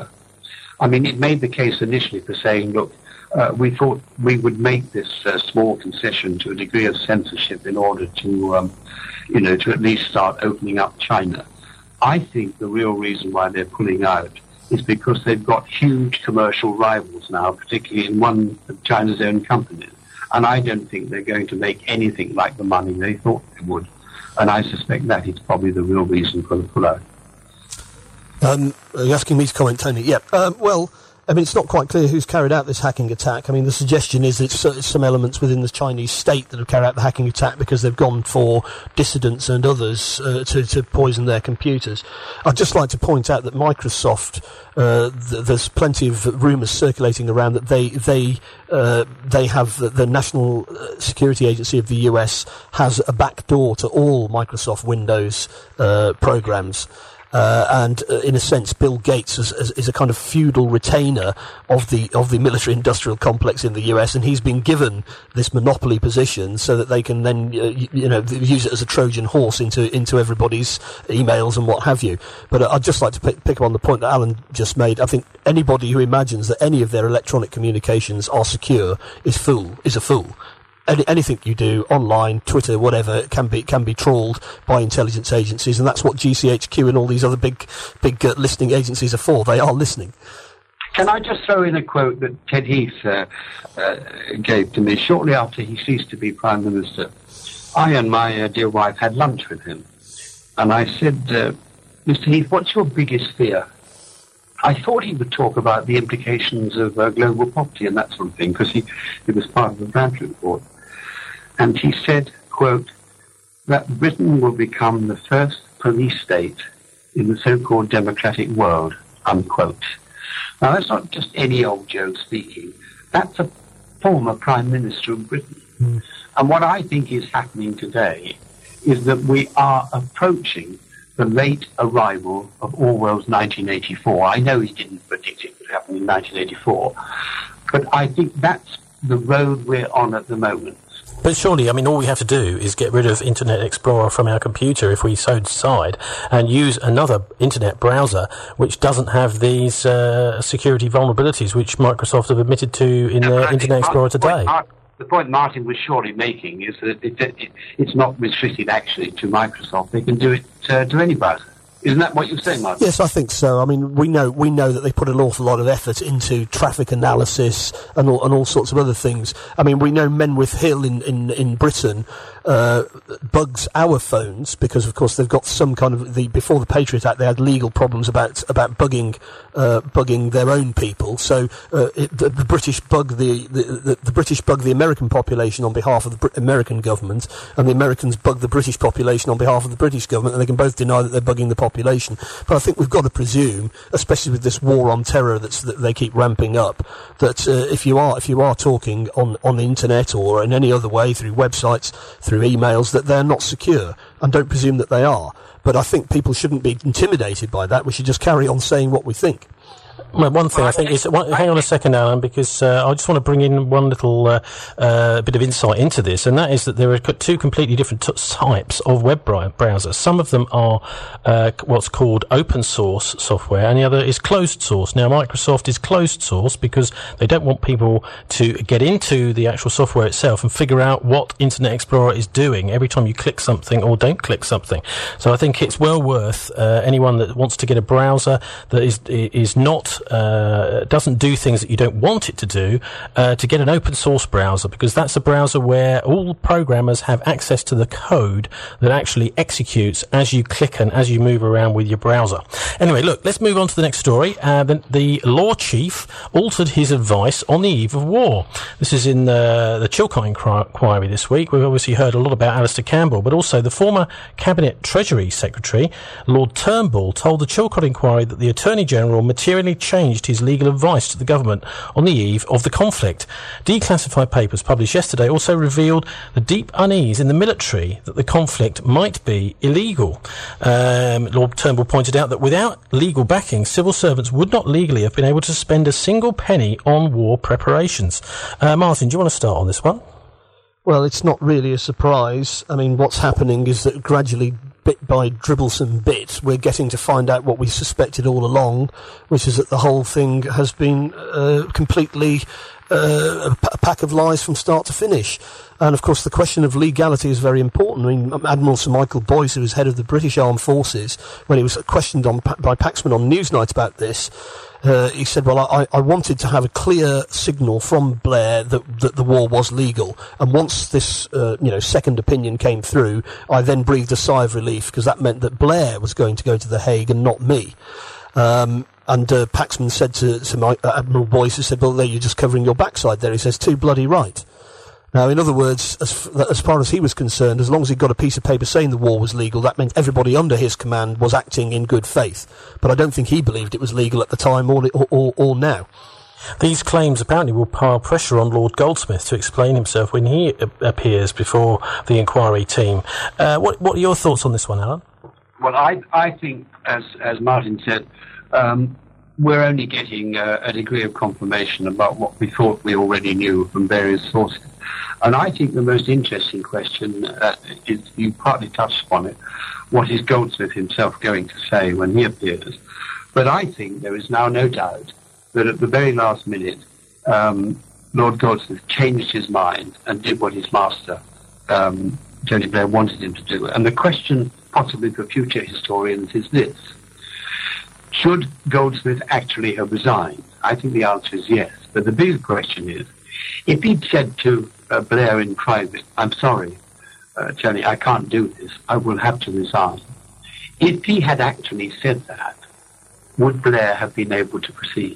I mean, it made the case initially for saying, look, uh, we thought we would make this uh, small concession to a degree of censorship in order to, um, you know, to at least start opening up China. I think the real reason why they're pulling out is because they've got huge commercial rivals now, particularly in one of China's own companies. And I don't think they're going to make anything like the money they thought they would. And I suspect that is probably the real reason for the pullout. Um, are you asking me to comment, Tony? Yeah. Um, well, I mean, it's not quite clear who's carried out this hacking attack. I mean, the suggestion is that it's, it's some elements within the Chinese state that have carried out the hacking attack because they've gone for dissidents and others uh, to, to poison their computers. I'd just like to point out that Microsoft, uh, th- there's plenty of rumours circulating around that they they uh, they have the, the National Security Agency of the U S has a back door to all Microsoft Windows uh, programs. Uh, and uh, in a sense, Bill Gates is, is, is a kind of feudal retainer of the of the military-industrial complex in the U S, and he's been given this monopoly position so that they can then, uh, you, you know, use it as a Trojan horse into into everybody's emails and what have you. But uh, I'd just like to pick, pick up on the point that Alan just made. I think anybody who imagines that any of their electronic communications are secure is fool is a fool. Any, anything you do online, Twitter, whatever, can be can be trawled by intelligence agencies, and that's what G C H Q and all these other big big uh, listening agencies are for. They are listening. Can I just throw in a quote that Ted Heath uh, uh, gave to me shortly after he ceased to be Prime Minister? I and my uh, dear wife had lunch with him, and I said, uh, Mister Heath, what's your biggest fear? I thought he would talk about the implications of uh, global poverty and that sort of thing, because he it was part of the Bradley report. And he said, quote, that Britain will become the first police state in the so-called democratic world, unquote. Now, that's not just any old Joe speaking. That's a former Prime Minister of Britain. Mm. And what I think is happening today is that we are approaching the late arrival of Orwell's nineteen eighty-four. I know he didn't predict it would happen in nineteen eighty-four, but I think that's the road we're on at the moment. But surely, I mean, all we have to do is get rid of Internet Explorer from our computer if we so decide, and use another internet browser which doesn't have these uh, security vulnerabilities which Microsoft have admitted to in no, their Internet Explorer today. The point Martin was surely making is that it, it, it's not restricted actually to Microsoft. They can do it uh, to any browser. Isn't that what you're saying, Martin? Yes, I think so. I mean, we know we know that they put an awful lot of effort into traffic analysis and all, and all sorts of other things. I mean, we know Menwith Hill in, in, in Britain uh, bugs our phones because, of course, they've got some kind of the before the Patriot Act they had legal problems about about bugging uh, bugging their own people. So uh, it, the, the British bug the, the, the, the British bug the American population on behalf of the Br- American government, and the Americans bug the British population on behalf of the British government, and they can both deny that they're bugging the population. Population. But I think we've got to presume, especially with this war on terror that's, that they keep ramping up, that uh, if you are if you are talking on, on the internet or in any other way through websites, through emails, that they're not secure, and don't presume that they are. But I think people shouldn't be intimidated by that. We should just carry on saying what we think. Well, one thing I think is, one, hang on a second, Alan, because uh, I just want to bring in one little uh, uh, bit of insight into this, and that is that there are two completely different t- types of web browsers. Some of them are uh, what's called open source software, and the other is closed source. Now, Microsoft is closed source because they don't want people to get into the actual software itself and figure out what Internet Explorer is doing every time you click something or don't click something. So I think it's well worth uh, anyone that wants to get a browser that is is not Uh, doesn't do things that you don't want it to do, uh, to get an open source browser, because that's a browser where all programmers have access to the code that actually executes as you click and as you move around with your browser. Anyway, look, let's move on to the next story. Uh, the, the law chief altered his advice on the eve of war. This is in uh, the Chilcot inquiry this week. We've obviously heard a lot about Alistair Campbell, but also the former Cabinet Treasury Secretary, Lord Turnbull, told the Chilcot inquiry that the Attorney General materially changed his legal advice to the government on the eve of the conflict. Declassified papers published yesterday also revealed the deep unease in the military that the conflict might be illegal. Um, Lord Turnbull pointed out that without legal backing, civil servants would not legally have been able to spend a single penny on war preparations. Uh, Martin, do you want to start on this one? Well, it's not really a surprise. I mean, what's happening is that gradually, bit by dribblesome bit, we're getting to find out what we suspected all along, which is that the whole thing has been uh, completely uh, a pack of lies from start to finish. And, of course, the question of legality is very important. I mean, Admiral Sir Michael Boyce, who was head of the British Armed Forces, when he was questioned on, by Paxman on Newsnight about this, Uh, he said, well, I, I wanted to have a clear signal from Blair that, that the war was legal. And once this, uh, you know, second opinion came through, I then breathed a sigh of relief because that meant that Blair was going to go to The Hague and not me. Um, and uh, Paxman said to, to my, uh, Admiral Boyce, who said, well, there, you're just covering your backside there. He says, too bloody right. Now, in other words, as, f- as far as he was concerned, as long as he got a piece of paper saying the war was legal, that meant everybody under his command was acting in good faith. But I don't think he believed it was legal at the time or, or, or, or now. These claims apparently will pile pressure on Lord Goldsmith to explain himself when he a- appears before the inquiry team. Uh, what, what are your thoughts on this one, Alan? Well, I, I think, as, as Martin said, um, we're only getting uh, a degree of confirmation about what we thought we already knew from various sources. And I think the most interesting question uh, is, you partly touched upon it, what is Goldsmith himself going to say when he appears? But I think there is now no doubt that at the very last minute, um, Lord Goldsmith changed his mind and did what his master, um, Tony Blair, wanted him to do. And the question, possibly for future historians, is this. Should Goldsmith actually have resigned? I think the answer is yes. But the bigger question is, if he'd said to uh, Blair in private, I'm sorry, uh, Tony, I can't do this, I will have to resign. If he had actually said that, would Blair have been able to proceed?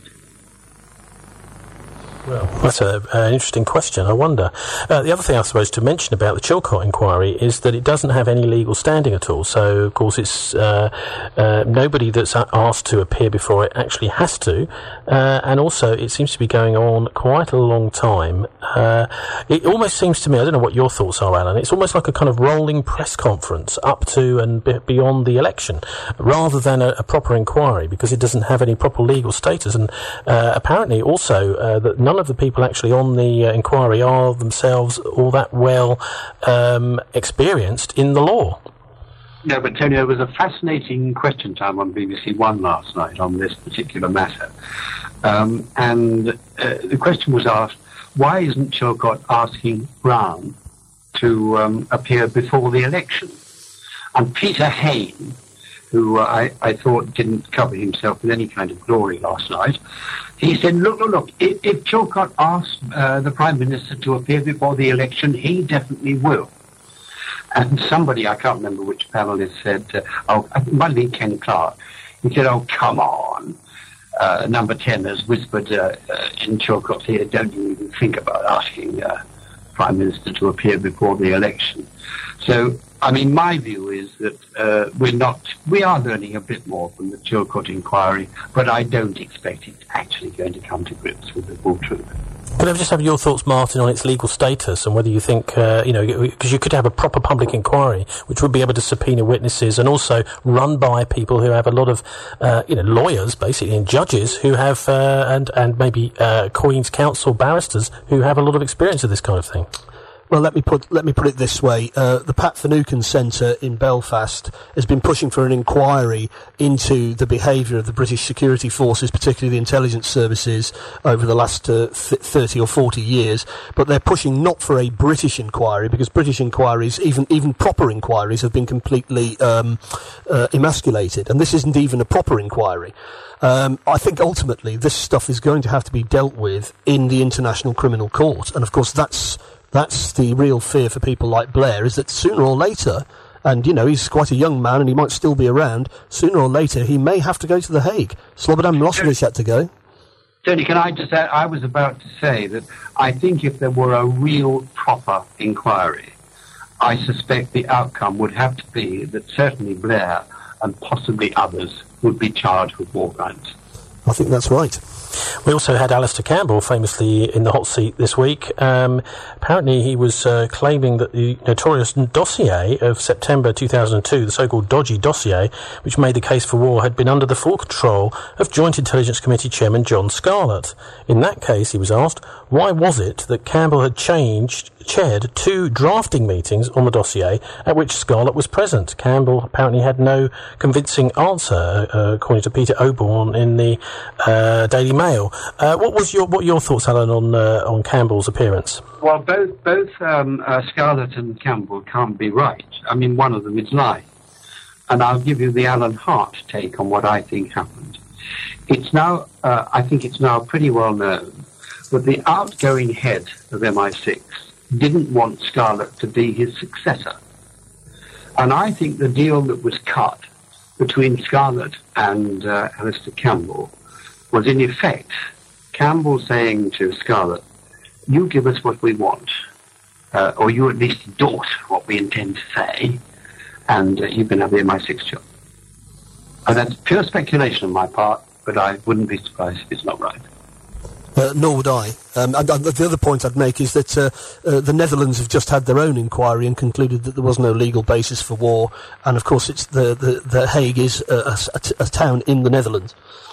Well, that's an interesting question. I wonder. Uh, the other thing I suppose to mention about the Chilcot inquiry is that it doesn't have any legal standing at all. So, of course, it's uh, uh, nobody that's asked to appear before it actually has to. Uh, and also, it seems to be going on quite a long time. Uh, it almost seems to me, I don't know what your thoughts are, Alan, it's almost like a kind of rolling press conference up to and b- beyond the election, rather than a, a proper inquiry, because it doesn't have any proper legal status. And uh, apparently also uh, that none of the people actually on the uh, inquiry are themselves all that well um, experienced in the law. No, but Tony, there was a fascinating question time on B B C One last night on this particular matter. Um, and uh, the question was asked, why isn't Chilcot asking Brown to um, appear before the election? And Peter Hain, who uh, I, I thought didn't cover himself with any kind of glory last night, he said, look, look, look, if, if Chilcot asked uh, the Prime Minister to appear before the election, he definitely will. And somebody, I can't remember which panelist, said, uh, oh, it might have been Ken Clark, he said, oh, come on. Uh, number ten has whispered uh, uh, in Chilcot's ear, don't you even think about asking uh, Prime Minister to appear before the election. So, I mean, my view is that uh, we're not, we are learning a bit more from the Chilcot inquiry, but I don't expect it's actually going to come to grips with the full truth. Could I just have your thoughts, Martin, on its legal status and whether you think, uh, you know, because you could have a proper public inquiry which would be able to subpoena witnesses and also run by people who have a lot of, uh, you know, lawyers, basically, and judges who have, uh, and, and maybe uh, Queen's Counsel barristers who have a lot of experience of this kind of thing. Well, let me put let me put it this way. Uh, the Pat Finucane Centre in Belfast has been pushing for an inquiry into the behaviour of the British security forces, particularly the intelligence services, over the last uh, th- thirty or forty years. But they're pushing not for a British inquiry, because British inquiries, even even proper inquiries, have been completely um, uh, emasculated. And this isn't even a proper inquiry. Um, I think ultimately this stuff is going to have to be dealt with in the International Criminal Court. And of course that's... That's the real fear for people like Blair, is that sooner or later, and, you know, he's quite a young man and he might still be around, sooner or later he may have to go to The Hague. Slobodan Milosevic had to go. Tony, can I just add, I was about to say that I think if there were a real proper inquiry, I suspect the outcome would have to be that certainly Blair and possibly others would be charged with war crimes. I think that's right. We also had Alistair Campbell famously in the hot seat this week. Um, apparently he was uh, claiming that the notorious dossier of September two thousand two, the so-called dodgy dossier, which made the case for war, had been under the full control of Joint Intelligence Committee Chairman John Scarlett. In that case, he was asked, why was it that Campbell had changed, chaired two drafting meetings on the dossier at which Scarlett was present? Campbell apparently had no convincing answer, uh, according to Peter Oborne in the uh, Daily Mail. Uh, what was your what your thoughts, Alan, on uh, on Campbell's appearance? Well, both both um, uh, Scarlett and Campbell can't be right. I mean, one of them is lying. And I'll give you the Alan Hart take on what I think happened. It's now, uh, I think it's now pretty well known that the outgoing head of M I six didn't want Scarlett to be his successor. And I think the deal that was cut between Scarlett and uh, Alistair Campbell was, in effect, Campbell saying to Scarlett, you give us what we want, uh, or you at least endorse what we intend to say, and uh, you can have the M I six job. And that's pure speculation on my part, but I wouldn't be surprised if it's not right. Uh, nor would I. Um, and, and the other point I'd make is that uh, uh, the Netherlands have just had their own inquiry and concluded that there was no legal basis for war. And of course, it's the the, the Hague is a, a, a, t- a town in the Netherlands.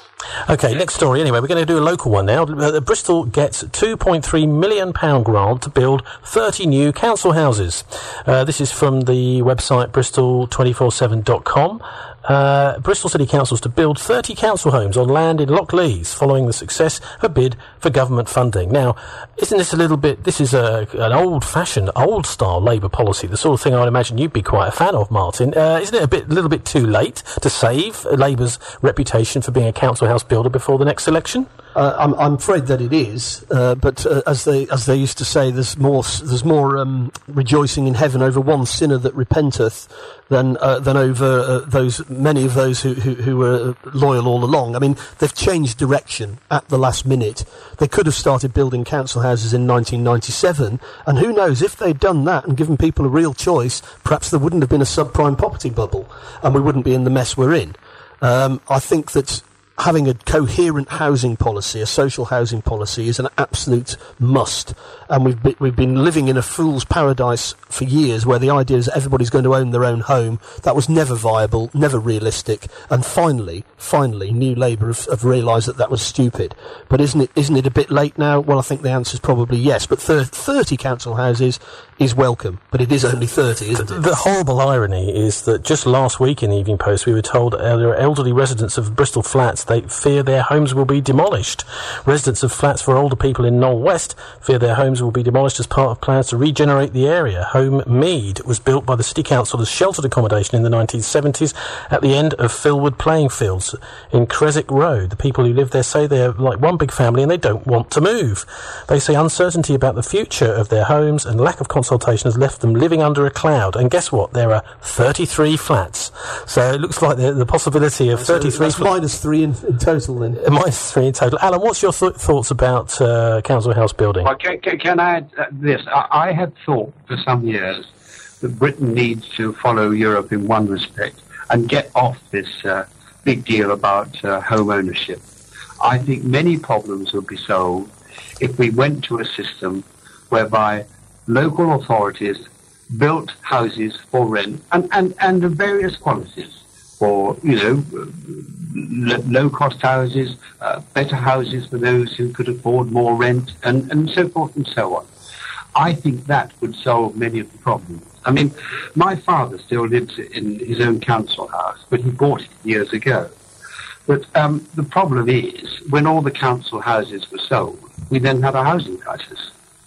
Okay, next story. Anyway, we're going to do a local one now. Uh, Bristol gets two point three million pounds grant to build thirty new council houses. Uh, this is from the website bristol two four seven dot com. Uh, Bristol City Council's to build thirty council homes on land in Lochleys following the success of a bid for government funding. Now, isn't this a little bit, this is a, an old-fashioned, old-style Labour policy, the sort of thing I would imagine you'd be quite a fan of, Martin. Uh, isn't it a bit, little bit too late to save Labour's reputation for being a council house builder before the next election? Uh, I'm, I'm afraid that it is, uh, but uh, as they as they used to say, there's more there's more um, rejoicing in heaven over one sinner that repenteth than uh, than over uh, those many of those who, who who were loyal all along. I mean, they've changed direction at the last minute. They could have started building council houses in nineteen ninety-seven, and who knows, if they'd done that and given people a real choice, perhaps there wouldn't have been a subprime property bubble, and we wouldn't be in the mess we're in. Um, I think that having a coherent housing policy, a social housing policy, is an absolute must. And we've be, we've been living in a fool's paradise for years, where the idea is that everybody's going to own their own home. That was never viable, never realistic. And finally, finally, New Labour have, have realised that that was stupid. But isn't it isn't it a bit late now? Well, I think the answer is probably yes. But thir- thirty council houses is welcome, but it is only thirty, isn't it? The horrible irony is that just last week in the Evening Post we were told uh, there are elderly residents of Bristol flats, they fear their homes will be demolished. Residents of flats for older people in Knoll West fear their homes will be demolished as part of plans to regenerate the area. Home Mead was built by the City Council as sheltered accommodation in the nineteen seventies at the end of Philwood playing fields in Creswick Road. The people who live there say they're like one big family and they don't want to move. They say uncertainty about the future of their homes and lack of consultation has left them living under a cloud. And guess what? There are thirty-three flats. So it looks like the, the possibility of so thirty-three that's flats. minus three in, in total then. Uh, minus three in total. Alan, what's your th- thoughts about uh, council house building? Well, can, can, can I add uh, this? I, I had thought for some years that Britain needs to follow Europe in one respect and get off this uh, big deal about uh, home ownership. I think many problems would be solved if we went to a system whereby local authorities built houses for rent and, and, and of various qualities, for, you know, l- low-cost houses, uh, better houses for those who could afford more rent, and, and so forth and so on. I think that would solve many of the problems. I mean, my father still lives in his own council house, but he bought it years ago. But um, the problem is, when all the council houses were sold, we then had a housing crisis.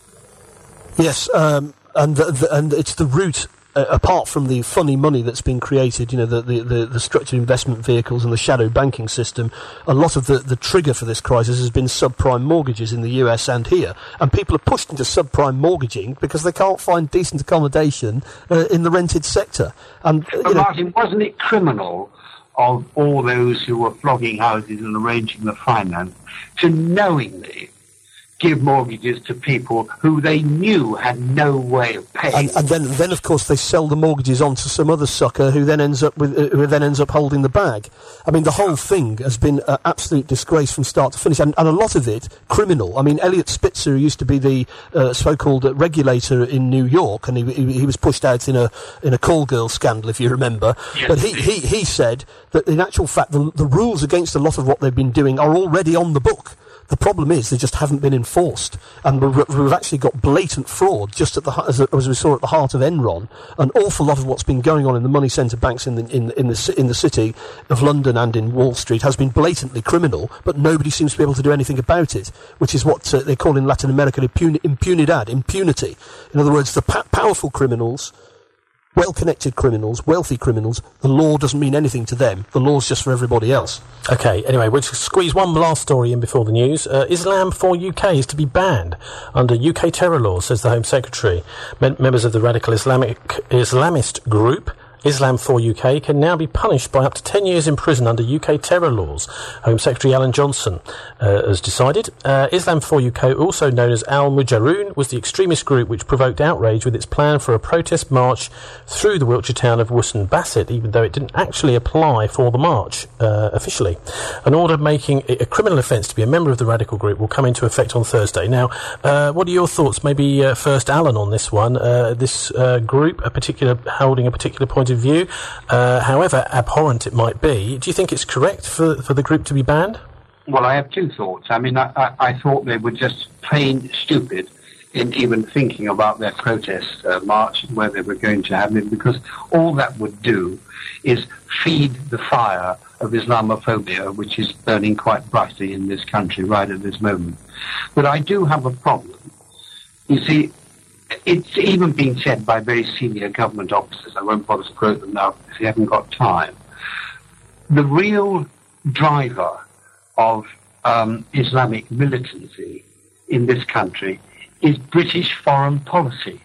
Yes, um, and the, the, and it's the route, uh, apart from the funny money that's been created, you know, the, the, the, the structured investment vehicles and the shadow banking system, a lot of the, the trigger for this crisis has been subprime mortgages in the U S and here. And people are pushed into subprime mortgaging because they can't find decent accommodation uh, in the rented sector. And, uh, But you know, Martin, wasn't it criminal of all those who were flogging houses and arranging the finance to knowingly give mortgages to people who they knew had no way of paying? And, and then, then of course, they sell the mortgages on to some other sucker who then ends up with, uh, who then ends up holding the bag. I mean, the whole thing has been an absolute disgrace from start to finish, and, and a lot of it criminal. I mean, Elliot Spitzer, who used to be the uh, so-called uh, regulator in New York, and he, he, he was pushed out in a in a call girl scandal, if you remember. Yes, but he, he, he said that in actual fact, the, the rules against a lot of what they've been doing are already on the book. The problem is they just haven't been enforced, and we've actually got blatant fraud just at the as, as we saw at the heart of Enron. An awful lot of what's been going on in the money centre banks in the in, in the in the city of London and in Wall Street has been blatantly criminal, but nobody seems to be able to do anything about it, which is what uh, they call in Latin America impun- impunidad, impunity. In other words, the pa- powerful criminals, well-connected criminals, wealthy criminals, the law doesn't mean anything to them. The law's just for everybody else. Okay, anyway, we'll squeeze one last story in before the news. Uh, Islam for U K is to be banned under U K terror laws, says the Home Secretary. Mem- members of the radical Islamic Islamist group Islam for U K can now be punished by up to ten years in prison under U K terror laws. Home Secretary Alan Johnson uh, has decided. Uh, Islam for U K, also known as Al Mujaroon, was the extremist group which provoked outrage with its plan for a protest march through the Wiltshire town of Wootton Bassett, even though it didn't actually apply for the march uh, officially. An order making it a criminal offence to be a member of the radical group will come into effect on Thursday. Now, uh, what are your thoughts? Maybe uh, first Alan on this one. Uh, this uh, group, a particular holding a particular point of view, uh, however abhorrent it might be, do you think it's correct for, for the group to be banned? Well, I have two thoughts. I mean, I, I, I thought they were just plain stupid in even thinking about their protest uh, march and where they were going to have it, because all that would do is feed the fire of Islamophobia, which is burning quite brightly in this country right at this moment. But I do have a problem. You see, it's even been said by very senior government officers, I won't bother to quote them now if you haven't got time. The real driver of um, Islamic militancy in this country is British foreign policy.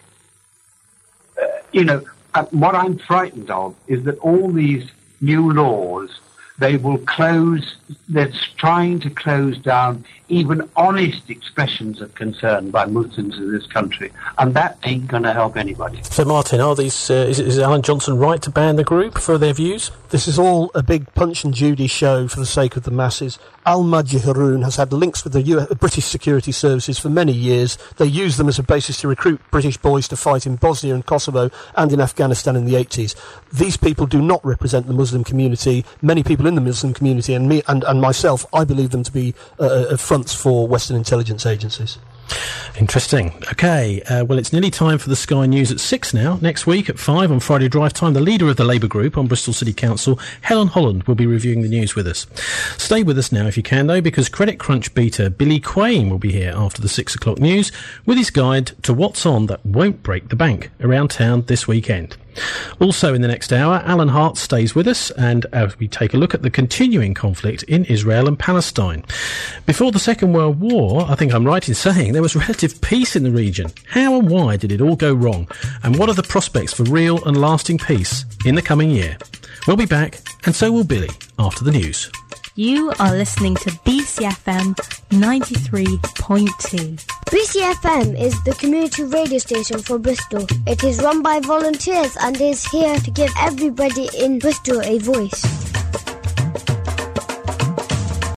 Uh, you know, uh, what I'm frightened of is that all these new laws, they will close, they're trying to close down even honest expressions of concern by Muslims in this country, and that ain't going to help anybody. So, Martin, are these, uh, is, is Alan Johnson right to ban the group for their views? This is all a big Punch and Judy show for the sake of the masses. Al-Mujaroon has had links with the U S, British security services for many years. They use them as a basis to recruit British boys to fight in Bosnia and Kosovo and in Afghanistan in the eighties. These people do not represent the Muslim community. Many people in the Muslim community and me and, and myself, I believe them to be uh, fronts for Western intelligence agencies. Interesting. Okay, uh, well, it's nearly time for the Sky News at six now. Next week at five on Friday Drive Time, the leader of the Labour group on Bristol City Council, Helen Holland, will be reviewing the news with us. Stay with us now if you can, though, because Credit Crunch beater Billy Quain will be here after the six o'clock news with his guide to what's on that won't break the bank around town this weekend. Also in the next hour, Alan Hart stays with us, and as we take a look at the continuing conflict in Israel and Palestine. Before the Second World War, I think I'm right in saying there was relative peace in the region. How and why did it all go wrong? And what are the prospects for real and lasting peace in the coming year? We'll be back, and so will Billy, after the news. You are listening to B C F M ninety-three point two. B C F M is the community radio station for Bristol. It is run by volunteers and is here to give everybody in Bristol a voice.